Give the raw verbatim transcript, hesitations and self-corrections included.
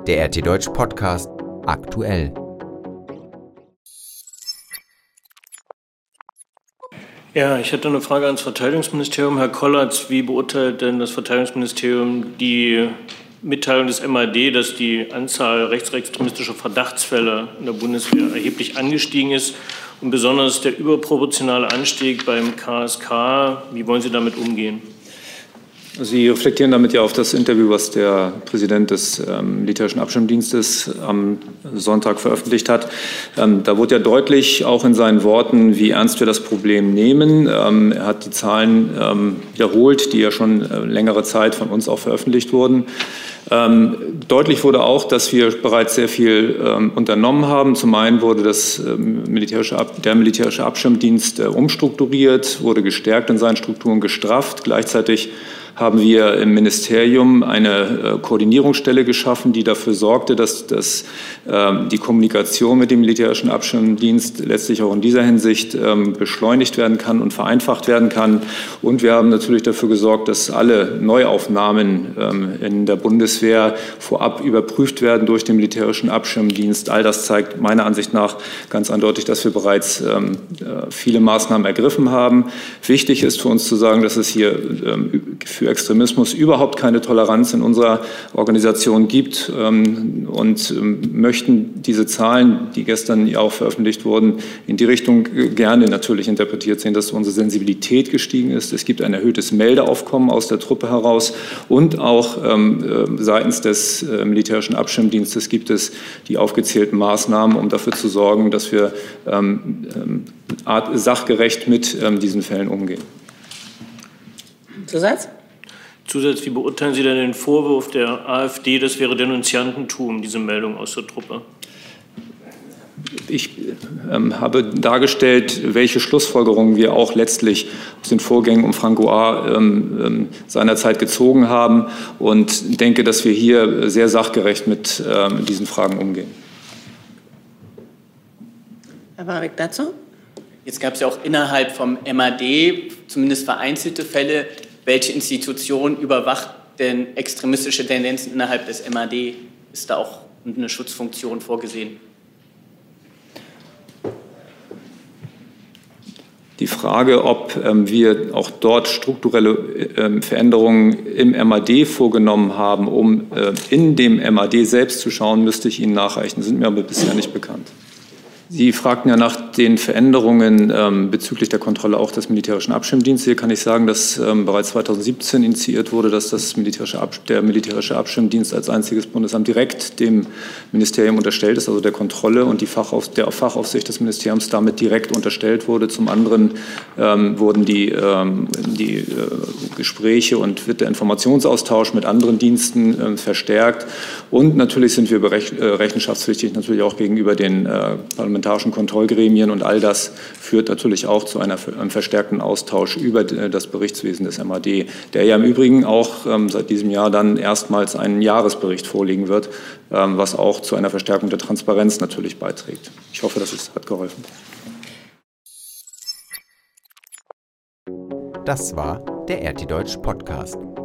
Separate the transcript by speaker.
Speaker 1: Der R T Deutsch Podcast aktuell.
Speaker 2: Ja, ich hätte eine Frage ans Verteidigungsministerium. Herr Kollatz, wie beurteilt denn das Verteidigungsministerium die Mitteilung des M A D, dass die Anzahl rechtsextremistischer Verdachtsfälle in der Bundeswehr erheblich angestiegen ist und besonders der überproportionale Anstieg beim K S K? Wie wollen Sie damit umgehen?
Speaker 3: Sie reflektieren damit ja auf das Interview, was der Präsident des ähm, Militärischen Abschirmdienstes am Sonntag veröffentlicht hat. Ähm, da wurde ja deutlich, auch in seinen Worten, wie ernst wir das Problem nehmen. Ähm, er hat die Zahlen ähm, wiederholt, die ja schon äh, längere Zeit von uns auch veröffentlicht wurden. Ähm, deutlich wurde auch, dass wir bereits sehr viel ähm, unternommen haben. Zum einen wurde das, ähm, militärische Ab- der militärische Abschirmdienst äh, umstrukturiert, wurde gestärkt in seinen Strukturen, gestrafft. Gleichzeitig haben wir im Ministerium eine äh, Koordinierungsstelle geschaffen, die dafür sorgte, dass, dass ähm, die Kommunikation mit dem militärischen Abschirmdienst letztlich auch in dieser Hinsicht ähm, beschleunigt werden kann und vereinfacht werden kann. Und wir haben natürlich dafür gesorgt, dass alle Neuaufnahmen ähm, in der Bundeswehr vorab überprüft werden durch den militärischen Abschirmdienst. All das zeigt meiner Ansicht nach ganz eindeutig, dass wir bereits ähm, viele Maßnahmen ergriffen haben. Wichtig ist für uns zu sagen, dass es hier ähm, für Extremismus überhaupt keine Toleranz in unserer Organisation gibt ähm, und ähm, möchten diese Zahlen, die gestern ja auch veröffentlicht wurden, in die Richtung gerne natürlich interpretiert sehen, dass unsere Sensibilität gestiegen ist. Es gibt ein erhöhtes Meldeaufkommen aus der Truppe heraus und auch ähm, seitens des äh, militärischen Abschirmdienstes gibt es die aufgezählten Maßnahmen, um dafür zu sorgen, dass wir ähm, ähm, art, sachgerecht mit ähm, diesen Fällen umgehen.
Speaker 4: Zusatz?
Speaker 2: Zusätzlich, wie beurteilen Sie denn den Vorwurf der AfD, das wäre Denunziantentum, diese Meldung aus der Truppe?
Speaker 3: Ich ähm, habe dargestellt, welche Schlussfolgerungen wir auch letztlich aus den Vorgängen um Franco A. Ähm, ähm, seinerzeit gezogen haben und denke, dass wir hier sehr sachgerecht mit ähm, diesen Fragen umgehen.
Speaker 4: Herr Warwick dazu?
Speaker 5: Jetzt gab es ja auch innerhalb vom M A D zumindest vereinzelte Fälle. Welche Institution überwacht denn extremistische Tendenzen innerhalb des M A D? Ist da auch eine Schutzfunktion vorgesehen?
Speaker 3: Die Frage, ob ähm, wir auch dort strukturelle äh, Veränderungen im M A D vorgenommen haben, um äh, in dem M A D selbst zu schauen, müsste ich Ihnen nachreichen, sind mir aber bisher nicht bekannt. Sie fragten ja nach den Veränderungen ähm, bezüglich der Kontrolle auch des militärischen Abschirmdienstes. Hier kann ich sagen, dass ähm, bereits zweitausendsiebzehn initiiert wurde, dass das militärische Ab- der militärische Abschirmdienst als einziges Bundesamt direkt dem Ministerium unterstellt ist, also der Kontrolle und die Fachauf- der Fachaufsicht des Ministeriums damit direkt unterstellt wurde. Zum anderen ähm, wurden die, ähm, die äh, Gespräche und wird der Informationsaustausch mit anderen Diensten äh, verstärkt. Und natürlich sind wir berech- äh, rechenschaftspflichtig natürlich auch gegenüber den äh, parlamentarischen Kontrollgremien und all das führt natürlich auch zu einer, einem verstärkten Austausch über das Berichtswesen des M A D, der ja im Übrigen auch ähm, seit diesem Jahr dann erstmals einen Jahresbericht vorlegen wird, ähm, was auch zu einer Verstärkung der Transparenz natürlich beiträgt. Ich hoffe, das ist, hat geholfen.
Speaker 1: Das war der R T Deutsch Podcast.